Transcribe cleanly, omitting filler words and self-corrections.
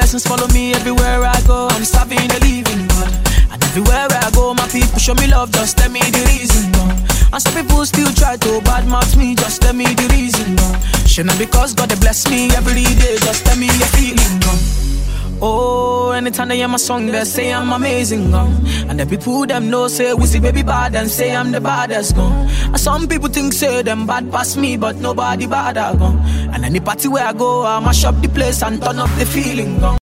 blessings follow me everywhere I go. I'm serving the living God. And everywhere I go, my people show me love, just tell me the reason, God. And some people still try to badmouth me, just tell me the reason, God. Shouldn't because God they bless me every day, just tell me your feeling, God. Oh, anytime they hear my song, they say I'm amazing, God. And the people them know say Wizzy baby bad and say I'm the baddest, God. And some people think say them bad past me, but nobody bad, God. And any party where I go, I mash up the place and turn up the feeling, God.